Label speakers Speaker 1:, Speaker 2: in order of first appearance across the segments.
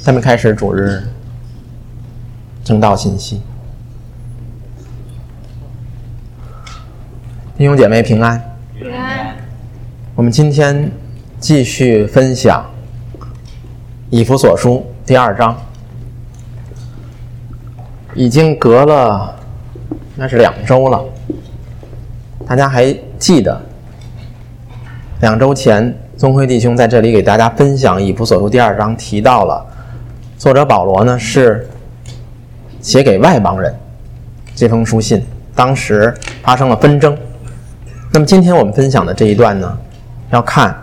Speaker 1: 下面开始主日正道信息。弟兄姐妹平安。
Speaker 2: 平安。
Speaker 1: 我们今天继续分享以弗所书第2章，已经隔了应该是2周了。大家还记得2周前宗辉弟兄在这里给大家分享以弗所书第2章，提到了作者保罗呢是写给外邦人这封书信，当时发生了纷争。那么今天我们分享的这一段呢，要看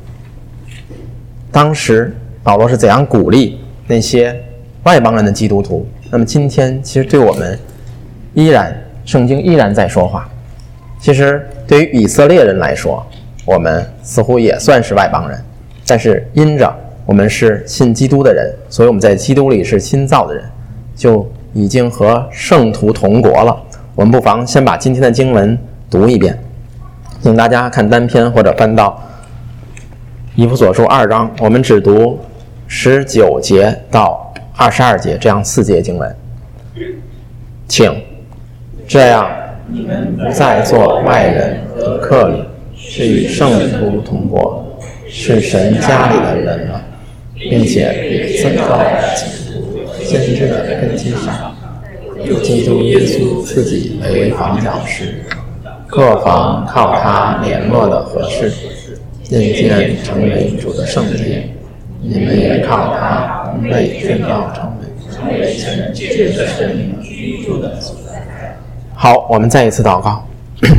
Speaker 1: 当时保罗是怎样鼓励那些外邦人的基督徒。那么今天其实对我们圣经依然在说话。其实对于以色列人来说，我们似乎也算是外邦人，但是因着我们是信基督的人，所以我们在基督里是新造的人，就已经和圣徒同国了。我们不妨先把今天的经文读一遍，请大家看单篇或者翻到以弗所书2章，我们只读19节到22节这样4节经文。请这样，你们不再做外人和客旅，是与圣徒同国，是神家里的人了，并且被增造在基督先知的根基上，有基督耶稣自己为房角石，各房靠他联络的合适，渐渐成为主的圣殿。你们也靠他同被建造成为神借着圣灵居住的所在。好，我们再一次祷告。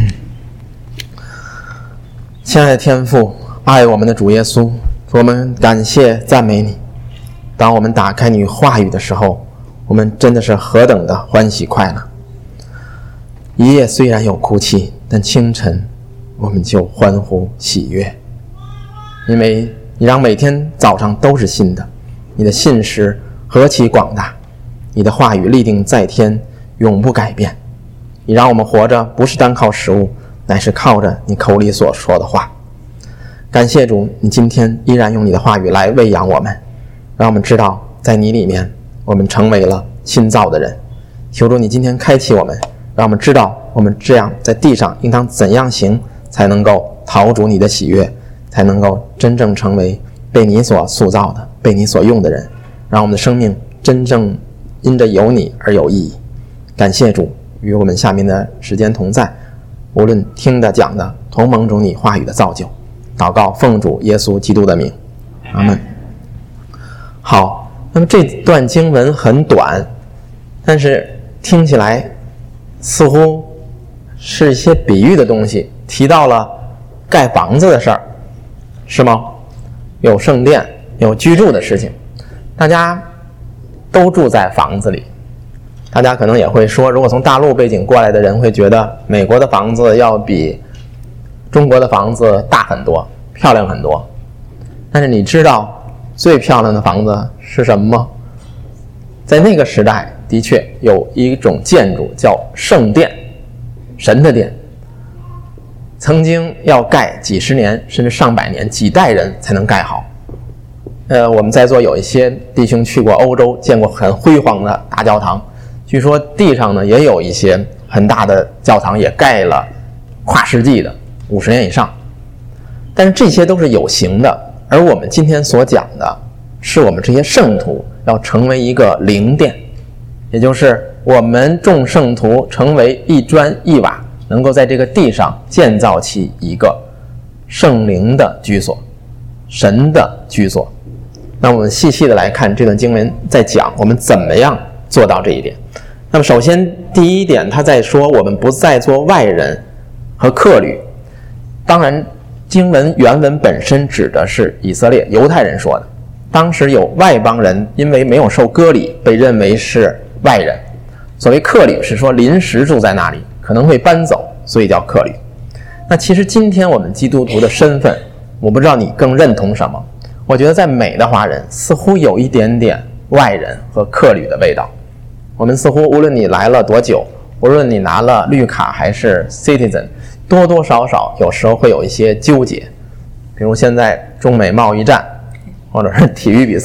Speaker 1: 亲爱的天父，爱我们的主耶稣，我们感谢赞美你。当我们打开你话语的时候，我们真的是何等的欢喜快乐。一夜虽然有哭泣，但清晨我们就欢呼喜悦，因为你让每天早上都是新的，你的信实何其广大，你的话语立定在天，永不改变。你让我们活着不是单靠食物，乃是靠着你口里所说的话。感谢主，你今天依然用你的话语来喂养我们，让我们知道在你里面我们成为了新造的人。求主你今天开启我们，让我们知道我们这样在地上应当怎样行，才能够讨主你的喜悦，才能够真正成为被你所塑造的，被你所用的人，让我们的生命真正因着有你而有意义。感谢主与我们下面的时间同在，无论听的讲的，同蒙主你话语的造就。祷告奉主耶稣基督的名，阿们。好，那么这段经文很短，但是听起来似乎是一些比喻的东西，提到了盖房子的事儿，是吗？有圣殿，有居住的事情，大家都住在房子里。大家可能也会说，如果从大陆背景过来的人会觉得美国的房子要比中国的房子大很多，漂亮很多。但是你知道最漂亮的房子是什么吗？在那个时代的确有一种建筑叫圣殿，神的殿，曾经要盖几十年甚至上百年，几代人才能盖好。我们在座有一些弟兄去过欧洲，见过很辉煌的大教堂，据说地上呢也有一些很大的教堂，也盖了跨世纪的50年以上。但是这些都是有形的，而我们今天所讲的是我们这些圣徒要成为一个灵殿，也就是我们众圣徒成为一砖一瓦，能够在这个地上建造起一个圣灵的居所，神的居所。那我们细细的来看这段经文，在讲我们怎么样做到这一点。那么首先第一点，他在说我们不再做外人和客旅。当然经文原文本身指的是以色列犹太人说的，当时有外邦人因为没有受割礼被认为是外人。所谓客旅是说临时住在那里，可能会搬走，所以叫客旅。那其实今天我们基督徒的身份，我不知道你更认同什么。我觉得在美的华人似乎有一点点外人和客旅的味道。我们似乎无论你来了多久，无论你拿了绿卡还是 citizen， 多多少少有时候会有一些纠结。比如现在中美贸易战或者是体育比赛，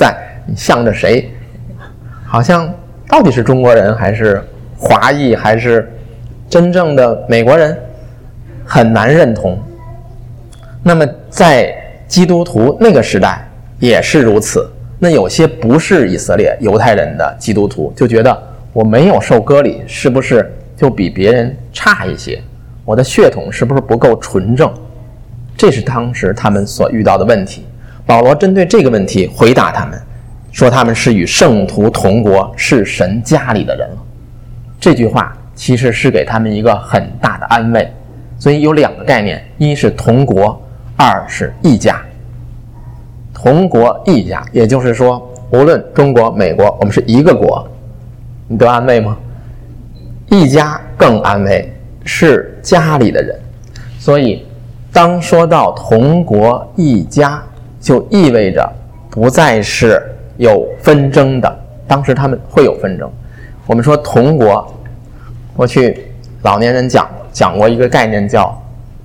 Speaker 1: 你向着谁？好像到底是中国人还是华裔还是真正的美国人，很难认同。那么在基督徒那个时代也是如此，那有些不是以色列犹太人的基督徒就觉得我没有受割礼，是不是就比别人差一些？我的血统是不是不够纯正？这是当时他们所遇到的问题。保罗针对这个问题回答他们，说他们是与圣徒同国，是神家里的人了。这句话其实是给他们一个很大的安慰。所以有两个概念，一是同国，二是一家。同国一家，也就是说无论中国美国，我们是一个国，你得安慰吗？一家更安慰，是家里的人。所以当说到同国一家，就意味着不再是有纷争的。当时他们会有纷争。我们说同国，过去老年人讲过一个概念叫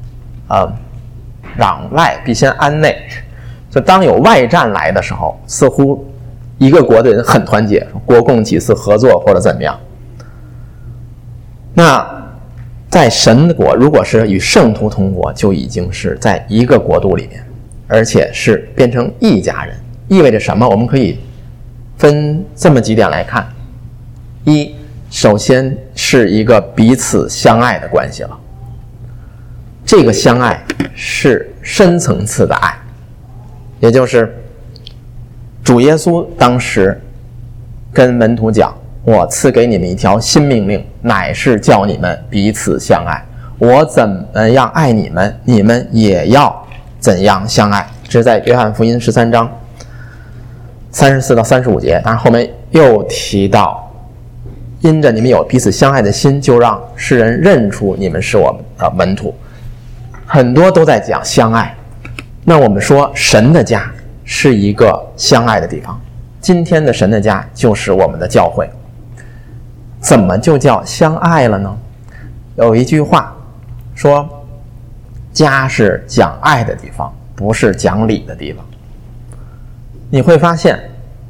Speaker 1: 攘外必先安内。就当有外战来的时候，似乎一个国的人很团结，国共几次合作或者怎么样。那在神的国，如果是与圣徒同国，就已经是在一个国度里面，而且是变成一家人。意味着什么？我们可以分这么几点来看。一，首先是一个彼此相爱的关系了。这个相爱是深层次的爱，也就是主耶稣当时跟门徒讲，我赐给你们一条新命令，乃是叫你们彼此相爱。我怎么样爱你们，你们也要怎样相爱。这是在约翰福音13章34到35节。当然后面又提到，因着你们有彼此相爱的心，就让世人认出你们是我们的门徒。很多都在讲相爱。那我们说神的家是一个相爱的地方，今天的神的家就是我们的教会。怎么就叫相爱了呢？有一句话说，家是讲爱的地方，不是讲理的地方。你会发现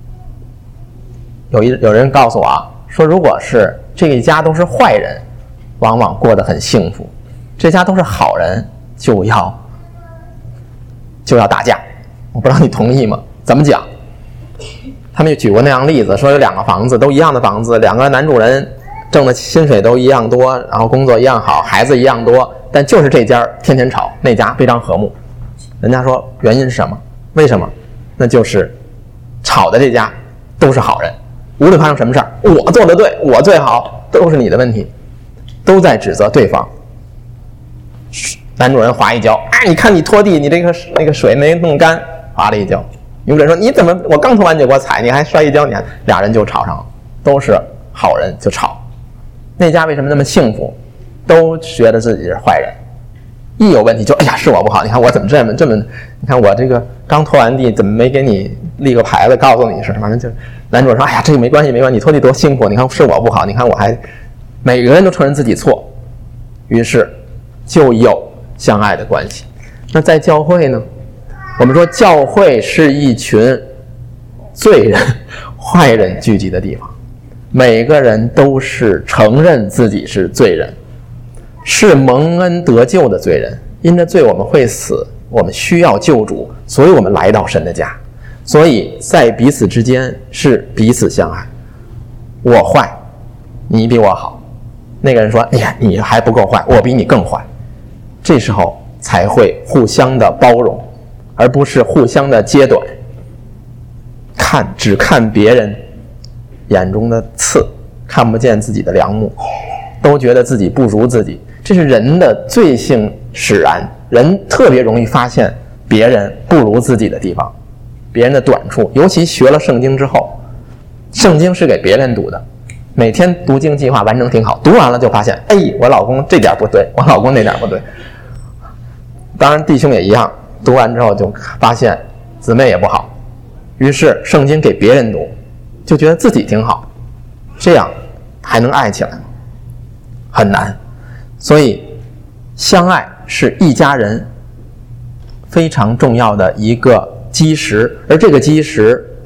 Speaker 1: 有人告诉我说，如果是这一家都是坏人，往往过得很幸福，这家都是好人就要打架。我不知道你同意吗？怎么讲？他们也举过那样的例子，说有两个房子，都一样的房子，两个男主人挣的薪水都一样多，然后工作一样好，孩子一样多，但就是这家天天吵，那家非常和睦。人家说原因是什么？为什么？那就是吵的这家都是好人，无论发生什么事儿，我做的对，我最好，都是你的问题，都在指责对方。男主人划一脚，你看你拖地，你那个水没弄干，划了一脚。女主人说，你怎么我刚拖完就给我踩，你还摔一跤，你看俩人就吵上了，都是好人就吵。那家为什么那么幸福？都觉得自己是坏人，一有问题就哎呀是我不好，你看我怎么这么，你看我这个刚拖完地怎么没给你立个牌子告诉你是什么？就男主人说，哎呀这个没关系，你拖地多辛苦，你看是我不好，你看我还，每个人都承认自己错，于是就有相爱的关系。那在教会呢，我们说教会是一群罪人坏人聚集的地方，每个人都是承认自己是罪人，是蒙恩得救的罪人。因着罪我们会死，我们需要救主，所以我们来到神的家。所以在彼此之间是彼此相爱，我坏你比我好，那个人说哎呀你还不够坏，我比你更坏，这时候才会互相的包容，而不是互相的揭短，只看别人眼中的刺，看不见自己的梁木，都觉得自己不如自己。这是人的罪性使然，人特别容易发现别人不如自己的地方，别人的短处。尤其学了圣经之后，圣经是给别人读的，每天读经计划完成挺好，读完了就发现我老公这点不对，我老公那点不对。当然弟兄也一样，读完之后就发现姊妹也不好，于是圣经给别人读，就觉得自己挺好，这样还能爱起来吗？很难。所以相爱是一家人非常重要的一个基石，而这个基石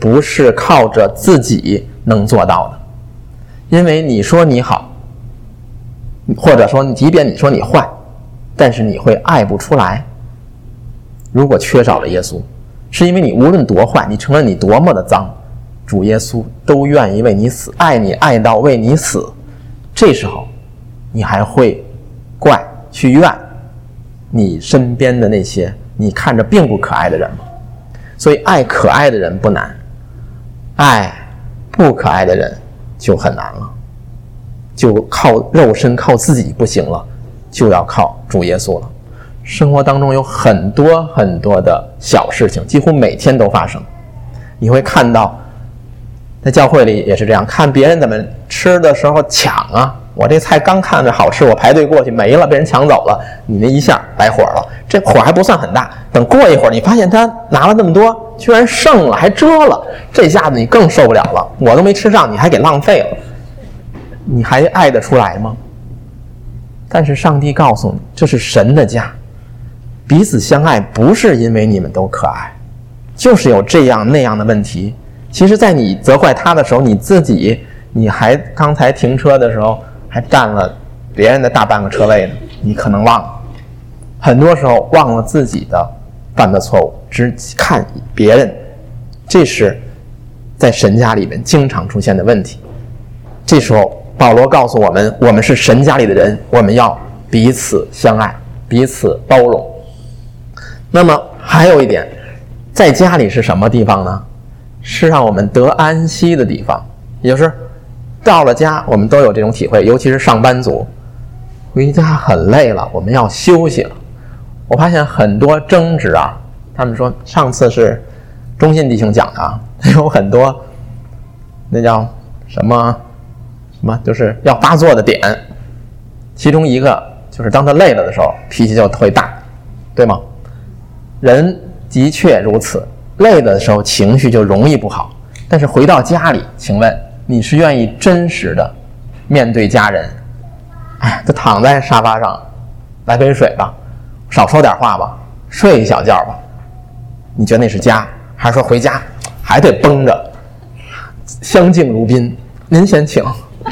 Speaker 1: 不是靠着自己能做到的。因为你说你好，或者说即便你说你坏，但是你会爱不出来。如果缺少了耶稣，是因为你无论多坏，你承认你多么的脏，主耶稣都愿意为你死，爱你爱到为你死。这时候你还会怪去怨你身边的那些你看着并不可爱的人吗？所以爱可爱的人不难，爱不可爱的人就很难了，就靠肉身靠自己不行了，就要靠主耶稣了。生活当中有很多很多的小事情，几乎每天都发生。你会看到在教会里也是这样，看别人怎么吃的时候抢啊，我这菜刚看着好吃，我排队过去没了，被人抢走了，你那一下来火了，这火还不算很大，等过一会儿你发现他拿了那么多居然剩了还遮了，这下子你更受不了了，我都没吃上你还给浪费了，你还爱得出来吗？但是上帝告诉你，这是神的家，彼此相爱不是因为你们都可爱，就是有这样那样的问题。其实在你责怪他的时候，你自己你还刚才停车的时候还占了别人的大半个车位呢，你可能忘了，很多时候忘了自己的犯的错误，只看别人，这是在神家里面经常出现的问题。这时候保罗告诉我们，我们是神家里的人，我们要彼此相爱，彼此包容。那么还有一点，在家里是什么地方呢？是让我们得安息的地方。也就是到了家，我们都有这种体会，尤其是上班族，回家很累了，我们要休息了。我发现很多争执啊，他们说上次是中信弟兄讲的啊，有很多那叫什么就是要发作的点，其中一个就是当他累了的时候脾气就特别大，对吗？人的确如此，累的时候情绪就容易不好，但是回到家里，请问你是愿意真实的面对家人，就躺在沙发上来杯水吧，少说点话吧，睡一小觉吧，你觉得那是家？还是说回家还得绷着相敬如宾，您先请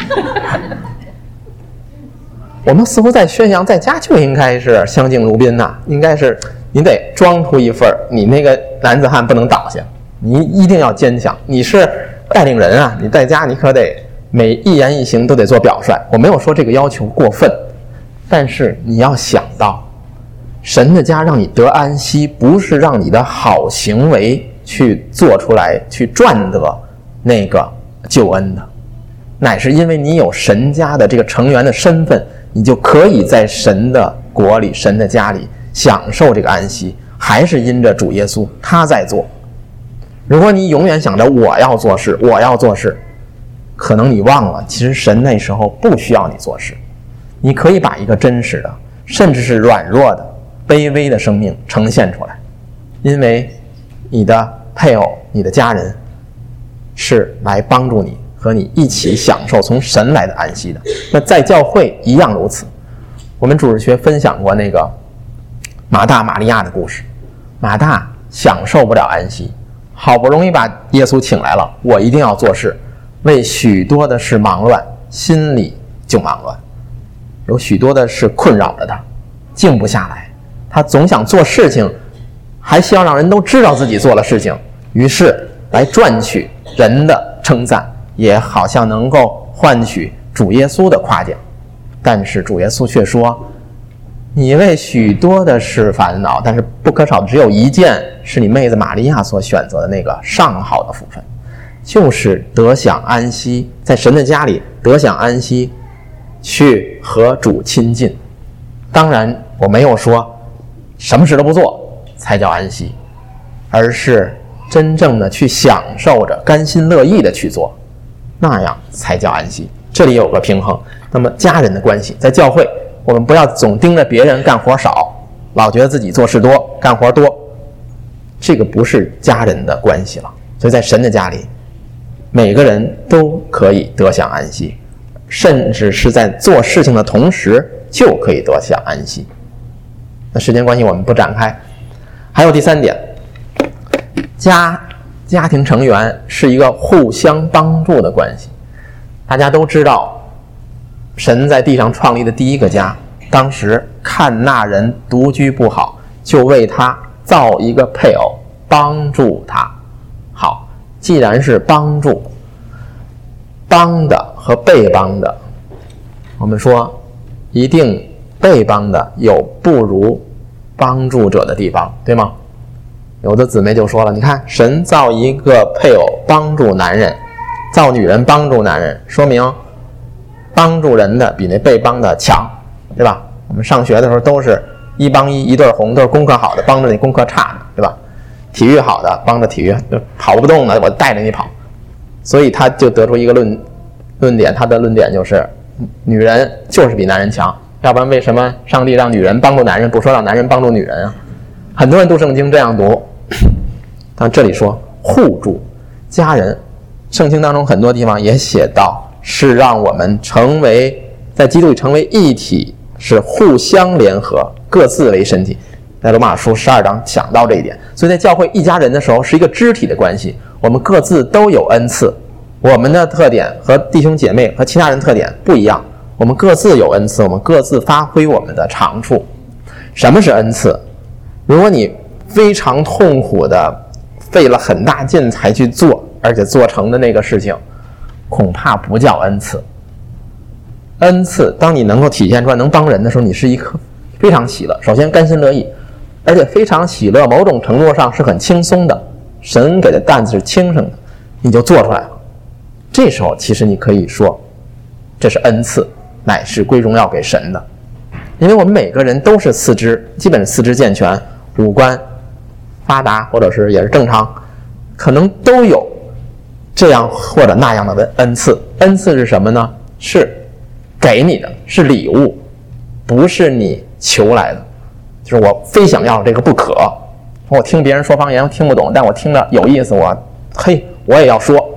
Speaker 1: 我们似乎在宣扬在家就应该是相敬如宾呐，应该是你得装出一份你那个男子汉不能倒下，你一定要坚强，你是带领人啊，你在家你可得每一言一行都得做表率。我没有说这个要求过分，但是你要想到神的家让你得安息，不是让你的好行为去做出来去赚得那个救恩的，乃是因为你有神家的这个成员的身份，你就可以在神的国里神的家里享受这个安息，还是因着主耶稣他在做。如果你永远想着我要做事，可能你忘了其实神那时候不需要你做事，你可以把一个真实的甚至是软弱的卑微的生命呈现出来，因为你的配偶你的家人是来帮助你和你一起享受从神来的安息的。那在教会一样如此。我们主日学分享过那个马大玛利亚的故事，马大享受不了安息，好不容易把耶稣请来了，我一定要做事，为许多的事忙乱，心里就忙乱，有许多的事困扰着他，静不下来，他总想做事情，还希望让人都知道自己做了事情，于是来赚取人的称赞，也好像能够换取主耶稣的夸奖。但是主耶稣却说，你为许多的事烦恼，但是不可少只有一件是你妹子玛利亚所选择的那个上好的福分，就是得享安息，在神的家里得享安息，去和主亲近。当然我没有说什么事都不做才叫安息，而是真正的去享受着，甘心乐意的去做，那样才叫安息。这里有个平衡。那么家人的关系，在教会我们不要总盯着别人干活少，老觉得自己做事多干活多，这个不是家人的关系了。所以在神的家里，每个人都可以得享安息，甚至是在做事情的同时就可以得享安息。那时间关系我们不展开。还有第三点，家家庭成员是一个互相帮助的关系。大家都知道，神在地上创立的第一个家，当时看那人独居不好，就为他造一个配偶，帮助他。好，既然是帮助，帮的和被帮的，我们说一定被帮的有不如帮助者的地方，对吗？有的姊妹就说了，你看神造一个配偶帮助男人，造女人帮助男人，说明帮助人的比那被帮的强，对吧？我们上学的时候都是一帮一对红，都是功课好的帮着那功课差的，对吧？体育好的帮着体育跑不动的我带着你跑。所以他就得出一个论点，他的论点就是女人就是比男人强，要不然为什么上帝让女人帮助男人，不说让男人帮助女人啊？很多人读圣经这样读，但这里说互助家人，圣经当中很多地方也写到是让我们成为在基督里成为一体，是互相联合，各自为身体。在罗马书12章讲到这一点，所以在教会一家人的时候是一个肢体的关系，我们各自都有恩赐，我们的特点和弟兄姐妹和其他人特点不一样，我们各自有恩赐，我们各自发挥我们的长处。什么是恩赐？如果你非常痛苦的费了很大劲才去做，而且做成的那个事情，恐怕不叫恩赐。恩赐当你能够体现出来能帮人的时候，你是一颗非常喜乐，首先甘心乐意，而且非常喜乐，某种程度上是很轻松的，神给的担子是轻省的，你就做出来了。这时候其实你可以说这是恩赐，乃是归荣耀给神的。因为我们每个人都是四肢，基本四肢健全，五官发达，或者是也是正常，可能都有这样或者那样的恩赐。恩赐是什么呢？是给你的，是礼物，不是你求来的。就是我非想要这个不可，我听别人说方言我听不懂，但我听了有意思，我也要说，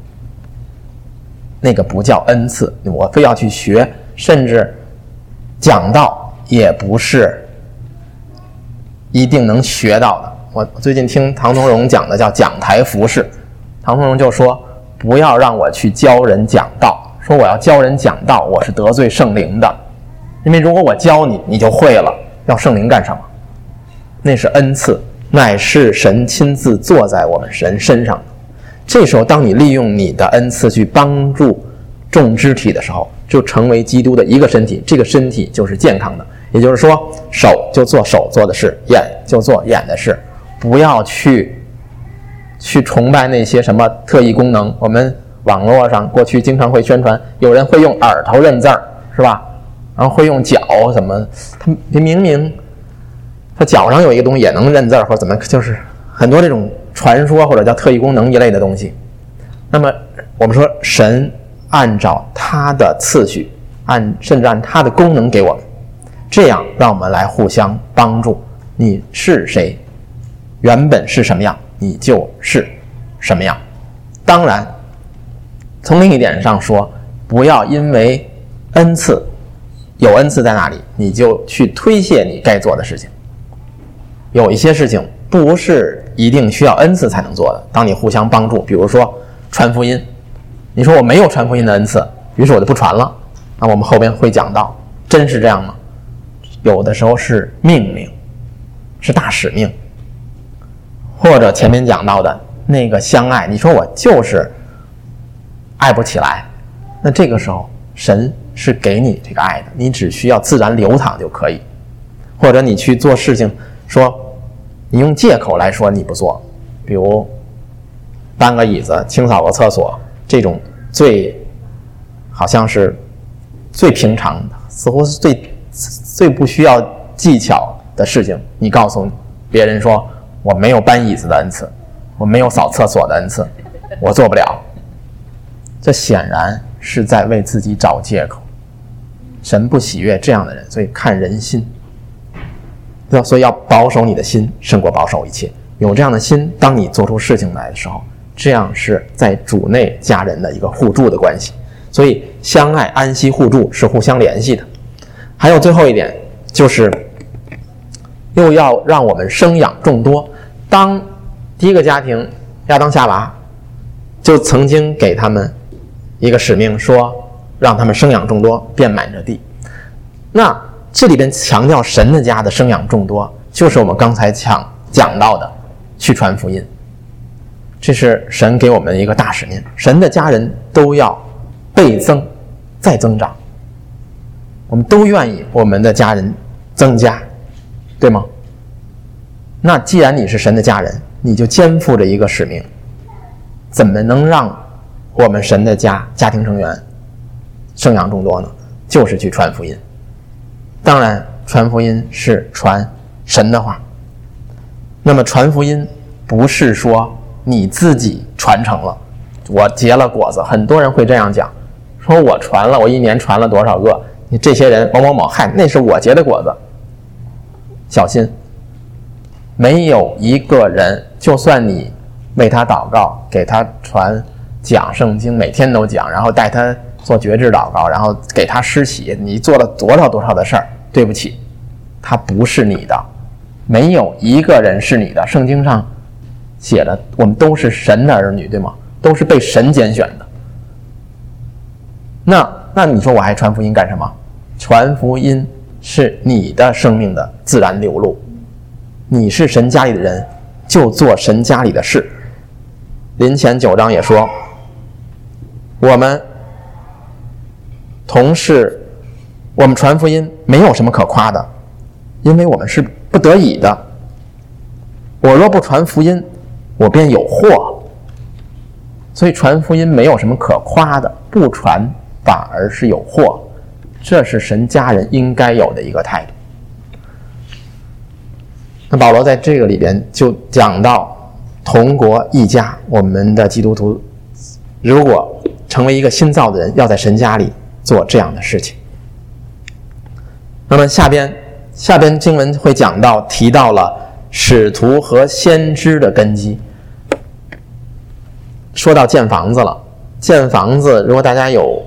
Speaker 1: 那个不叫恩赐，我非要去学，甚至讲道也不是一定能学到的。我最近听唐从容讲的叫讲台服饰，唐从容就说不要让我去教人讲道，说我要教人讲道我是得罪圣灵的，因为如果我教你你就会了，要圣灵干什么？那是恩赐，乃是神亲自坐在我们人身上的。这时候当你利用你的恩赐去帮助众肢体的时候，就成为基督的一个身体，这个身体就是健康的。也就是说，手就做手做的事，眼就做眼的事，不要去崇拜那些什么特异功能。我们网络上过去经常会宣传，有人会用耳朵认字儿，是吧？然后会用脚什么，他明明他脚上有一个东西也能认字儿，或者怎么，就是很多这种传说或者叫特异功能一类的东西。那么我们说神按照他的次序，甚至按他的功能给我们，这样让我们来互相帮助。你是谁，原本是什么样，你就是什么样。当然从另一点上说，不要因为恩赐有恩赐在那里，你就去推卸你该做的事情。有一些事情不是一定需要恩赐才能做的，当你互相帮助，比如说传福音，你说我没有传福音的恩赐，于是我就不传了，那我们后边会讲到，真是这样吗？有的时候是命令，是大使命，或者前面讲到的那个相爱，你说我就是爱不起来，那这个时候神是给你这个爱的，你只需要自然流淌就可以。或者你去做事情，说你用借口来说你不做，比如搬个椅子，清扫个厕所，这种好像是最平常的，似乎是最不需要技巧的事情，你告诉别人说我没有搬椅子的恩赐，我没有扫厕所的恩赐，我做不了，这显然是在为自己找借口。神不喜悦这样的人，所以看人心，所以要保守你的心胜过保守一切。有这样的心，当你做出事情来的时候，这样是在主内家人的一个互助的关系。所以相爱安息互助是互相联系的。还有最后一点，就是又要让我们生养众多。当第一个家庭亚当夏娃就曾经给他们一个使命，说让他们生养众多，遍满着地。那这里边强调神的家的生养众多，就是我们刚才讲到的去传福音，这是神给我们一个大使命。神的家人都要倍增再增长，我们都愿意我们的家人增加，对吗？那既然你是神的家人，你就肩负着一个使命，怎么能让我们神的家庭成员生养众多呢？就是去传福音。当然传福音是传神的话，那么传福音不是说你自己传承了，我结了果子。很多人会这样讲，说我传了，我一年传了多少个，你这些人某某某，嗨，那是我结的果子。小心，没有一个人，就算你为他祷告，给他传讲圣经，每天都讲，然后带他做觉志祷告，然后给他施洗，你做了多少的事儿，对不起，他不是你的，没有一个人是你的。圣经上写的，我们都是神的儿女，对吗？都是被神拣选的。那你说我还传福音干什么？传福音是你的生命的自然流露，你是神家里的人，就做神家里的事。林前9章也说，我们同是我们传福音没有什么可夸的，因为我们是不得已的。我若不传福音，我便有祸。所以传福音没有什么可夸的，不传反而是有祸，这是神家人应该有的一个态度。那保罗在这个里边就讲到同国一家，我们的基督徒如果成为一个新造的人，要在神家里做这样的事情。那么下边经文会讲到，提到了使徒和先知的根基。说到建房子了，建房子如果大家有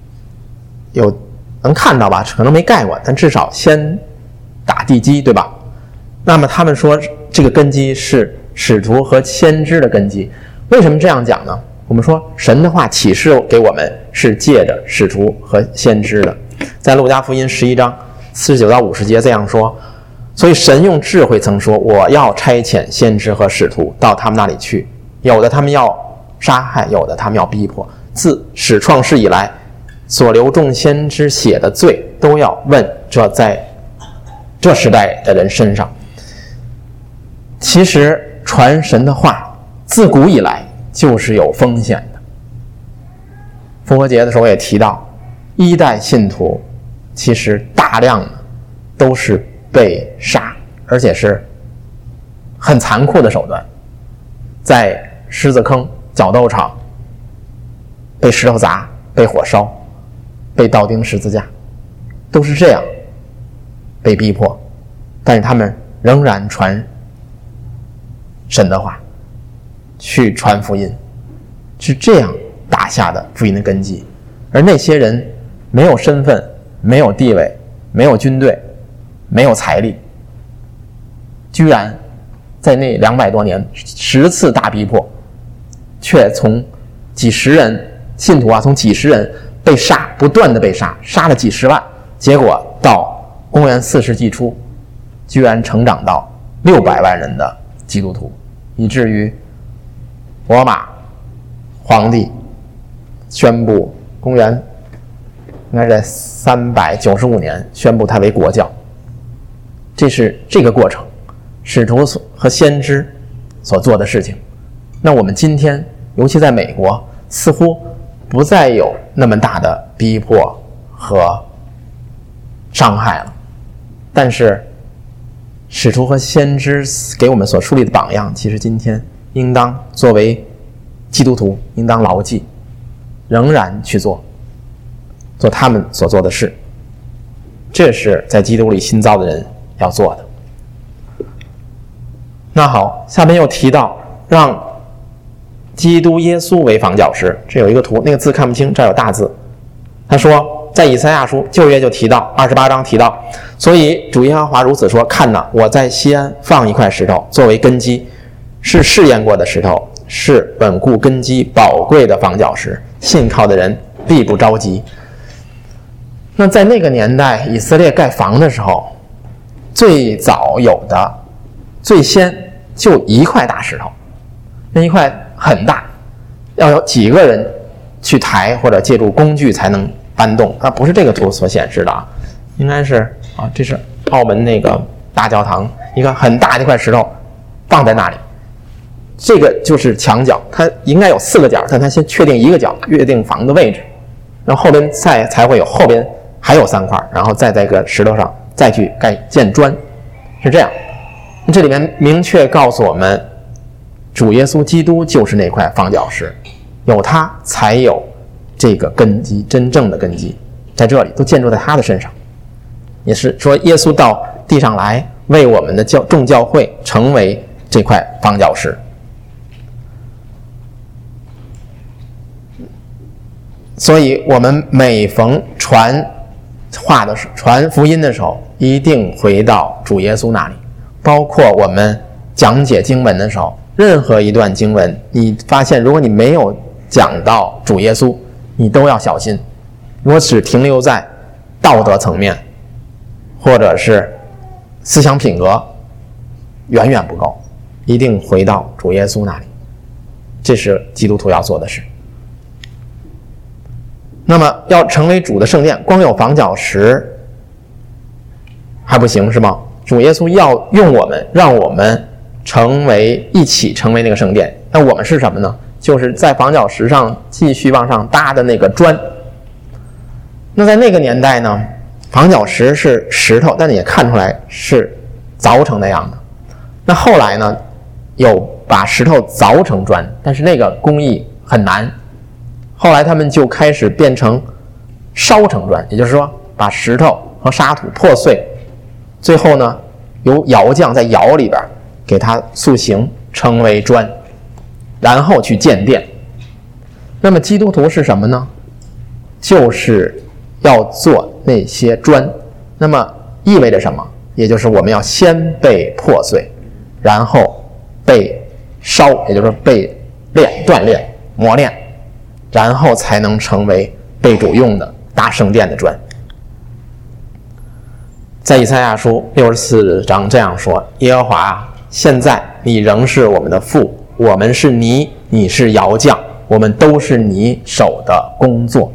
Speaker 1: 能看到吧，可能没盖过，但至少先打地基，对吧？那么他们说这个根基是使徒和先知的根基。为什么这样讲呢？我们说神的话启示给我们是借着使徒和先知的。在路加福音11章49到50节这样说，所以神用智慧曾说，我要差遣先知和使徒到他们那里去，有的他们要杀害，有的他们要逼迫。自始创世以来所流众先知血的罪，都要问这在这时代的人身上。其实传神的话自古以来就是有风险的。复活节的时候也提到，一代信徒其实大量的都是被杀，而且是很残酷的手段，在狮子坑、角斗场被石头砸，被火烧，被倒钉十字架，都是这样被逼迫，但是他们仍然传神的话，去传福音，是这样打下的福音的根基。而那些人没有身份，没有地位，没有军队，没有财力，居然在那200多年10次大逼迫，却从几十人信徒从几十人被杀，不断的被杀，杀了几十万，结果到公元4世纪初，居然成长到600万人的基督徒，以至于罗马皇帝宣布公元应该是在395年宣布它为国教。这是这个过程，使徒和先知所做的事情。那我们今天尤其在美国，似乎不再有那么大的逼迫和伤害了，但是使徒和先知给我们所树立的榜样，其实今天应当作为基督徒应当牢记，仍然去做他们所做的事。这是在基督里新造的人要做的。那好，下面又提到让基督耶稣为房角石，这有一个图，那个字看不清，这儿有大字。他说在以赛亚书旧约就提到28章提到，所以主耶和华如此说，看哪，我在西安放一块石头作为根基，是试验过的石头， 是稳固根基宝贵的房角石，信靠的人必不着急。那在那个年代，以色列盖房的时候，最早有的最先就一块大石头，那一块很大，要有几个人去抬或者借助工具才能搬动。它不是这个图所显示的啊，应该是这是澳门那个大教堂一个很大的一块石头放在那里，这个就是墙角，它应该有4个角，但它先确定一个角，约定房的位置，然后后边才会有后边还有3块，然后再在这个石头上再去建砖，是这样。这里面明确告诉我们，主耶稣基督就是那块房角石，有他才有这个根基，真正的根基在这里都建筑在他的身上。也是说耶稣到地上来为我们的众教会成为这块房角石。所以我们每逢传福音的时候，一定回到主耶稣那里，包括我们讲解经文的时候，任何一段经文你发现如果你没有讲到主耶稣，你都要小心。如果只停留在道德层面或者是思想品格，远远不够，一定回到主耶稣那里，这是基督徒要做的事。那么要成为主的圣殿，光有房角石还不行，是吗？主耶稣要用我们，让我们一起成为那个圣殿。那我们是什么呢？就是在房角石上继续往上搭的那个砖。那在那个年代呢，房角石是石头，但也看出来是凿成那样的。那后来呢，有把石头凿成砖，但是那个工艺很难。后来他们就开始变成烧成砖，也就是说把石头和沙土破碎，最后呢由窑匠在窑里边给它塑形成为砖，然后去建殿。那么基督徒是什么呢？就是要做那些砖。那么意味着什么？也就是我们要先被破碎，然后被烧，也就是被锻炼磨练，然后才能成为被主用的大圣殿的砖。在以赛亚书64章这样说：耶和华啊，现在你仍是我们的父，我们是泥，你是窑匠，我们都是你手的工作。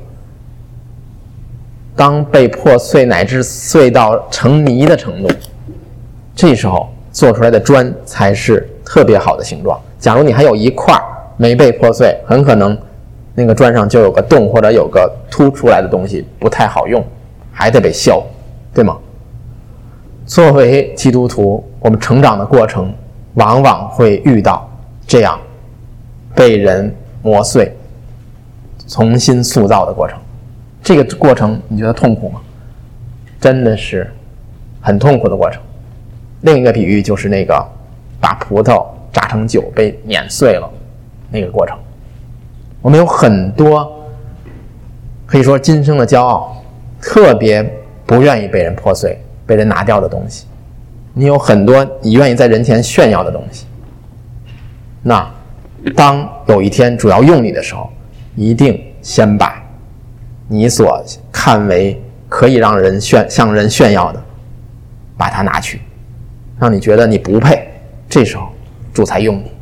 Speaker 1: 当被破碎乃至碎到成泥的程度，这时候做出来的砖才是特别好的形状。假如你还有一块没被破碎，很可能那个砖上就有个洞或者有个凸出来的东西，不太好用，还得被削，对吗？作为基督徒，我们成长的过程往往会遇到这样被人磨碎重新塑造的过程。这个过程你觉得痛苦吗？真的是很痛苦的过程。另一个比喻就是那个把葡萄榨成酒被碾碎了那个过程。我们有很多可以说今生的骄傲，特别不愿意被人破碎被人拿掉的东西，你有很多你愿意在人前炫耀的东西。那当有一天主要用你的时候，一定先把你所看为可以让人向人炫耀的把它拿去，让你觉得你不配，这时候主才用你。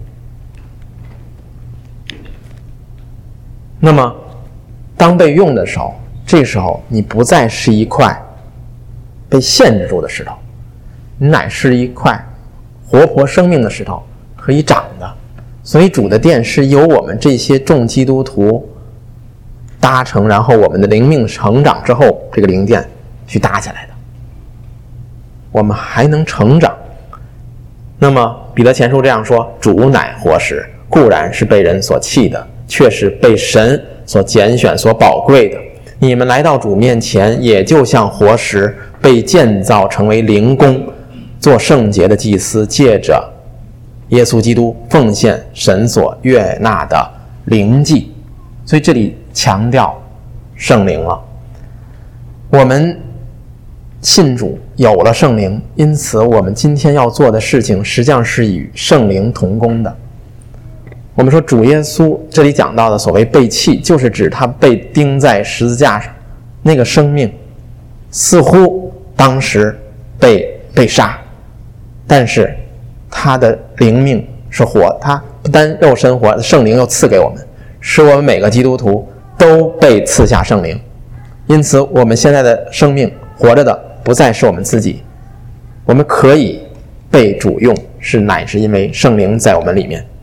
Speaker 1: 那么当被用的时候，这时候你不再是一块被限制住的石头，你乃是一块活泼生命的石头，可以长的。所以主的殿是由我们这些众基督徒搭成，然后我们的灵命成长之后，这个灵殿去搭起来的。我们还能成长。那么彼得前书这样说：主乃活石，固然是被人所弃的，却是被神所拣选所宝贵的。你们来到主面前，也就像活石被建造成为灵宫，做圣洁的祭司，借着耶稣基督奉献神所悦纳的灵祭。所以这里强调圣灵了。我们信主有了圣灵，因此我们今天要做的事情实际上是与圣灵同工的。 我们说主耶稣这里讲到的所谓被弃，就是指他被钉在十字架上，那个生命似乎当时被杀，但是他的灵命是活，他不单肉身活，圣灵又赐给我们，使我们每个基督徒都被赐下圣灵。因此我们现在的生命活着的不再是我们自己，我们可以被主用，乃是因为圣灵在我们里面。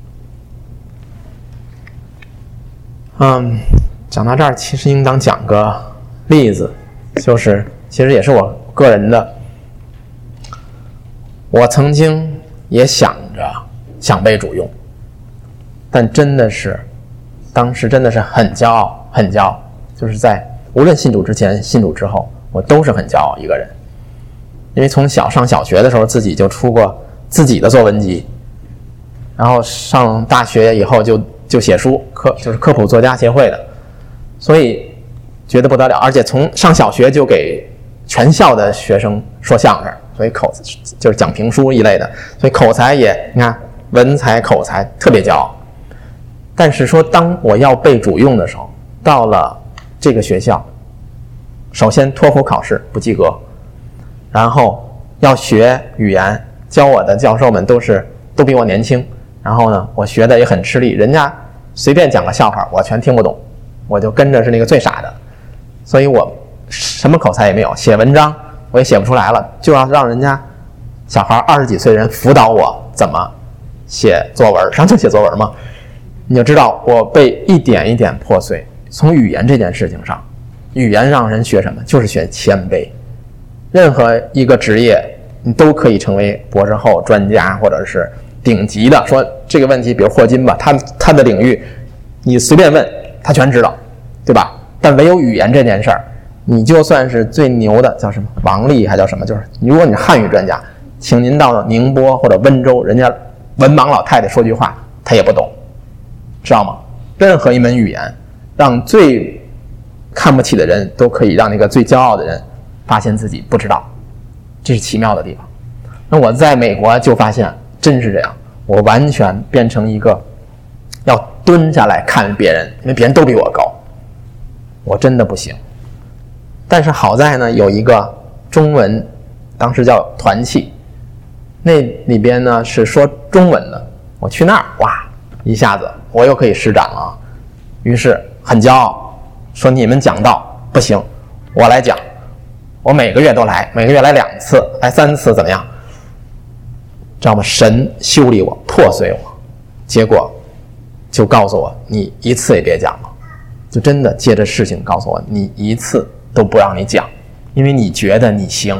Speaker 1: 讲到这儿，其实应当讲个例子，就是其实也是我个人的，我曾经也想被主用，但真的是当时真的是很骄傲，就是在无论信主之前信主之后，我都是很骄傲一个人。因为从上小学的时候自己就出过自己的作文集，然后上大学以后就写书，就是科普作家协会的，所以觉得不得了，而且从上小学就给全校的学生说相声，所以就是讲评书一类的，所以口才也你看文采口才特别骄傲。但是说当我要被主用的时候，到了这个学校，首先托福考试不及格，然后要学语言，教我的教授们都比我年轻，然后呢我学的也很吃力，人家随便讲个笑话我全听不懂，我就跟着是那个最傻的，所以我什么口才也没有，写文章我也写不出来了，就要让人家小孩20几岁人辅导我怎么写作文，上就写作文嘛。你就知道我被一点一点破碎。从语言这件事情上，语言让人学什么？就是学谦卑。任何一个职业你都可以成为博士后、专家或者是顶级的，说这个问题比如霍金吧，他的领域你随便问他全知道，对吧？但唯有语言这件事儿，你就算是最牛的叫什么王力还叫什么，就是如果你是汉语专家，请您到宁波或者温州，人家文盲老太太说句话他也不懂，知道吗？任何一门语言让最看不起的人都可以让那个最骄傲的人发现自己不知道，这是奇妙的地方。那我在美国就发现真是这样，我完全变成一个要蹲下来看别人，因为别人都比我高，我真的不行。但是好在呢，有一个中文，当时叫团契，那里边呢是说中文的，我去那儿哇，一下子我又可以施展了，于是很骄傲，说你们讲道不行，我来讲，我每个月都来，每个月来2次，来3次怎么样？知道吗？神修理我，破碎我，结果就告诉我，你一次也别讲了，就真的借着事情告诉我，你一次都不让你讲，因为你觉得你行。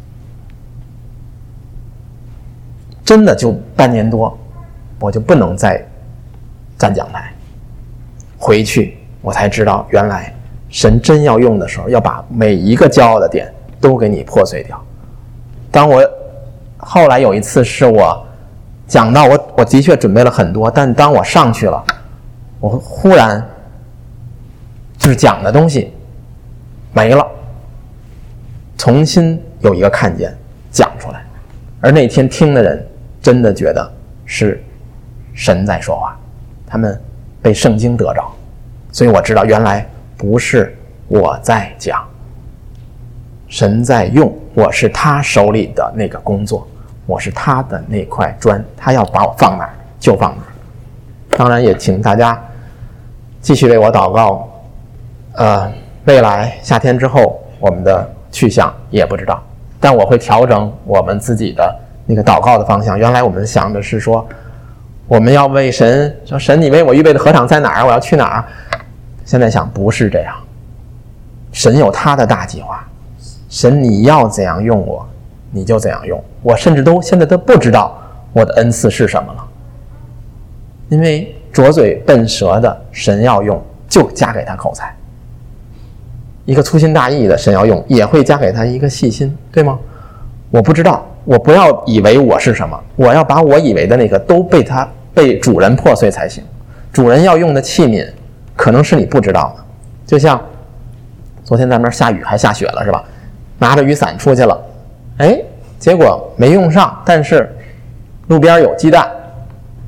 Speaker 1: 真的就半年多，我就不能再站讲台。回去我才知道，原来神真要用的时候，要把每一个骄傲的点都给你破碎掉。当我后来有一次是我讲到我的确准备了很多，但当我上去了，我忽然就是讲的东西没了，重新有一个看见讲出来，而那天听的人真的觉得是神在说话，他们被圣经得着，所以我知道原来不是我在讲，神在用，我是他手里的那个工作，我是他的那块砖，他要把我放哪儿就放哪儿。当然也请大家继续为我祷告，未来夏天之后我们的去向也不知道，但我会调整我们自己的那个祷告的方向。原来我们想的是说，我们要为神说，神你为我预备的禾场在哪儿，我要去哪儿。现在想不是这样，神有他的大计划，神你要怎样用我你就怎样用我，甚至现在都不知道我的恩赐是什么了，因为拙嘴笨舌的神要用就加给他口才，一个粗心大意的神要用也会加给他一个细心，对吗？我不知道，我不要以为我是什么，我要把我以为的那个都被主人破碎才行。主人要用的器皿可能是你不知道的，就像昨天咱们那儿下雨还下雪了是吧，拿着雨伞出去了，结果没用上，但是路边有鸡蛋，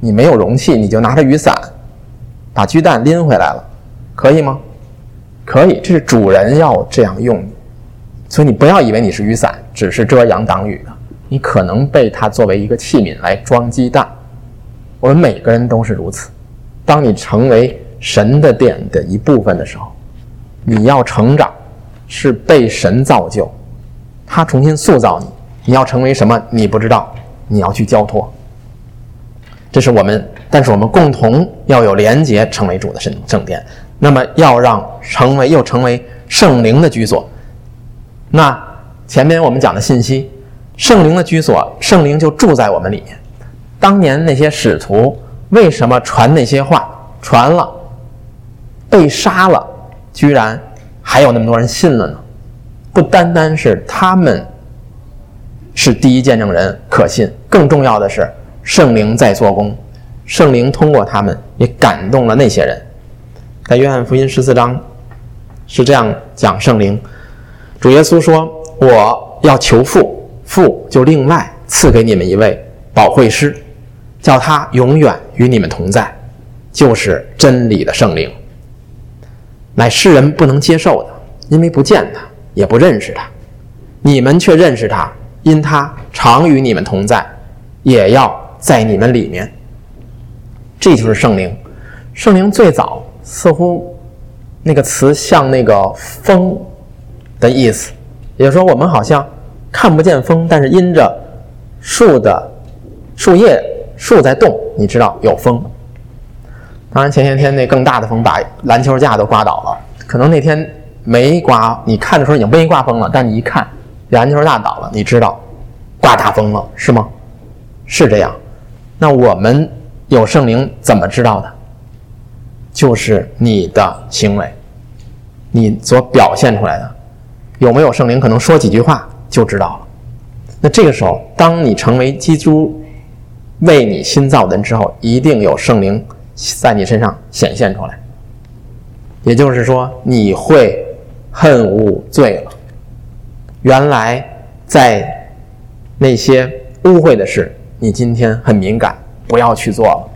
Speaker 1: 你没有容器，你就拿着雨伞把鸡蛋拎回来了，可以吗？可以，这是主人要这样用你。所以你不要以为你是雨伞，只是遮阳挡雨的，你可能被它作为一个器皿来装鸡蛋。我们每个人都是如此。当你成为神的殿的一部分的时候，你要成长，是被神造就，他重新塑造你。你要成为什么你不知道，你要去交托。这是我们，但是我们共同要有连结，成为主的圣殿。那么要让成为圣灵的居所。那前面我们讲的信息，圣灵的居所，圣灵就住在我们里面。当年那些使徒为什么传那些话，传了被杀了，居然还有那么多人信了呢？不单单是他们是第一见证人可信，更重要的是圣灵在做工，圣灵通过他们也感动了那些人。在约翰福音14章是这样讲圣灵，主耶稣说，我要求父，父就另外赐给你们一位保惠师，叫他永远与你们同在，就是真理的圣灵，乃世人不能接受的，因为不见他，也不认识他。你们却认识他，因他常与你们同在，也要在你们里面。这就是圣灵。圣灵最早似乎那个词像那个风的意思，也就是说我们好像看不见风，但是因着树在动，你知道有风。当然前些天那更大的风把篮球架都刮倒了，可能那天没刮，你看的时候已经没刮风了，但你一看篮球架倒了，你知道刮大风了，是吗？是这样。那我们有圣灵怎么知道的？就是你的行为，你所表现出来的。有没有圣灵，可能说几句话就知道了。那这个时候，当你成为基督为你新造的人之后，一定有圣灵在你身上显现出来。也就是说，你会恨恶罪了。原来在那些污秽的事，你今天很敏感，不要去做了。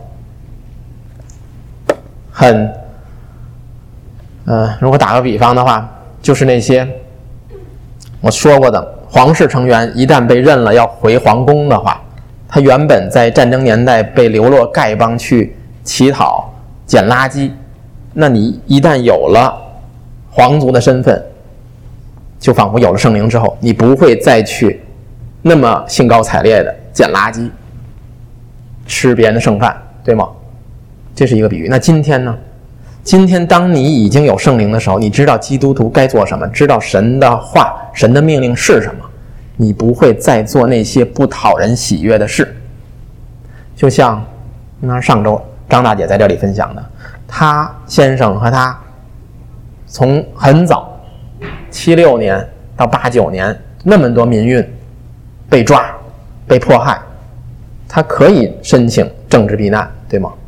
Speaker 1: 如果打个比方的话，就是那些我说过的皇室成员一旦被认了要回皇宫的话，他原本在战争年代被流落丐帮去乞讨捡垃圾，那你一旦有了皇族的身份，就仿佛有了圣灵之后，你不会再去那么兴高采烈的捡垃圾吃别人的剩饭，对吗？这是一个比喻。那今天呢？今天当你已经有圣灵的时候，你知道基督徒该做什么，知道神的话，神的命令是什么，你不会再做那些不讨人喜悦的事。就像上周张大姐在这里分享的，她先生和她从很早76年到89年那么多民运被抓被迫害，她可以申请政治避难，对吗？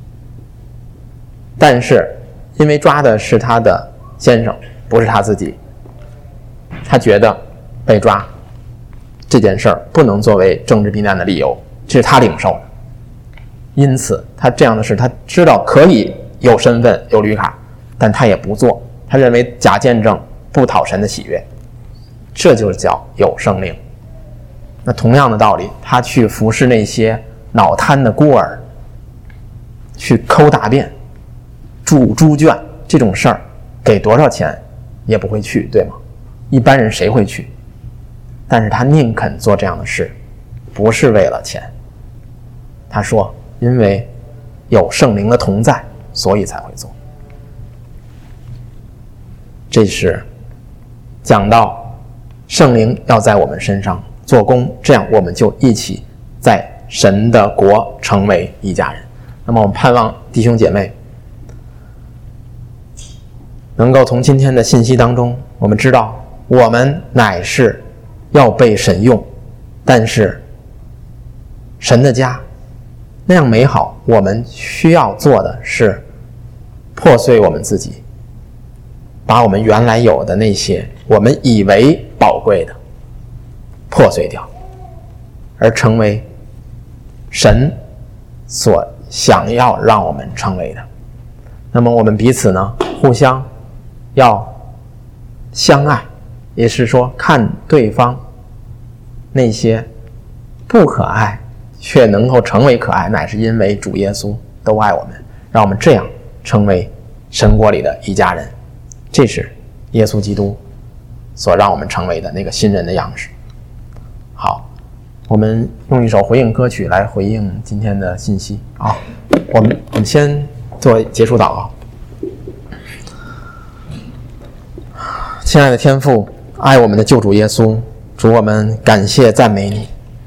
Speaker 1: 但是因为抓的是他的先生，不是他自己，他觉得被抓这件事儿不能作为政治避难的理由，这是他领受的。因此他这样的事，他知道可以有身份有绿卡，但他也不做，他认为假见证不讨神的喜悦，这就叫有圣灵。那同样的道理，他去服侍那些脑瘫的孤儿，去抠大便住猪圈，这种事儿给多少钱也不会去，对吗？一般人谁会去？但是他宁肯做这样的事，不是为了钱。他说因为有圣灵的同在，所以才会做。这是讲到圣灵要在我们身上做工，这样我们就一起在神的国成为一家人。那么我们盼望弟兄姐妹能够从今天的信息当中，我们知道我们乃是要被神用，但是神的家那样美好，我们需要做的是破碎我们自己，把我们原来有的那些我们以为宝贵的破碎掉，而成为神所想要让我们成为的。那么我们彼此呢，互相要相爱，也是说看对方那些不可爱却能够成为可爱，乃是因为主耶稣都爱我们，让我们这样成为神国里的一家人。这是耶稣基督所让我们成为的那个新人的样式。好，我们用一首回应歌曲来回应今天的信息。好，我们先做结束祷告。亲爱的天父，爱我们的救主耶稣，主，我们感谢赞美你。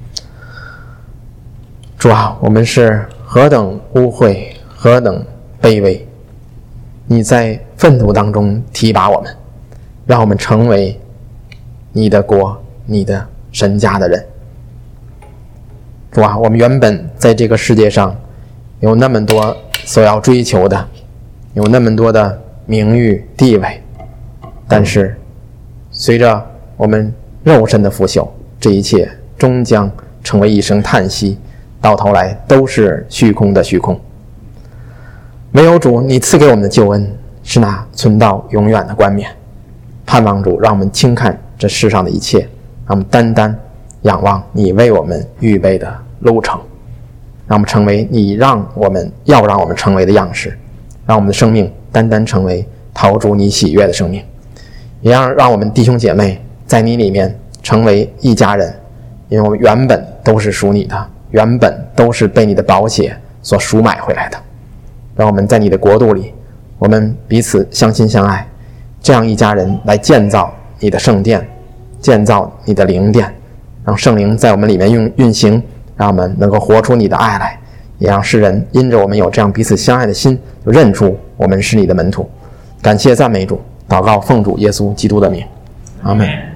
Speaker 1: 主啊，我们是何等污秽，何等卑微，你在粪土当中提拔我们，让我们成为你的国，你的神家的人。主啊，我们原本在这个世界上有那么多所要追求的，有那么多的名誉地位，但是随着我们肉身的腐朽，这一切终将成为一声叹息，到头来都是虚空的虚空。唯有主你赐给我们的救恩是那存到永远的冠冕。盼望主让我们轻看这世上的一切，让我们单单仰望你为我们预备的路程，让我们成为你让我们成为的样式，让我们的生命单单成为讨主你喜悦的生命，也让我们弟兄姐妹在你里面成为一家人，因为我们原本都是属你的，原本都是被你的宝血所赎买回来的。让我们在你的国度里，我们彼此相亲相爱，这样一家人来建造你的圣殿，建造你的灵殿，让圣灵在我们里面运行，让我们能够活出你的爱来，也让世人因着我们有这样彼此相爱的心，就认出我们是你的门徒。感谢赞美主，祷告奉主耶稣基督的名，阿们。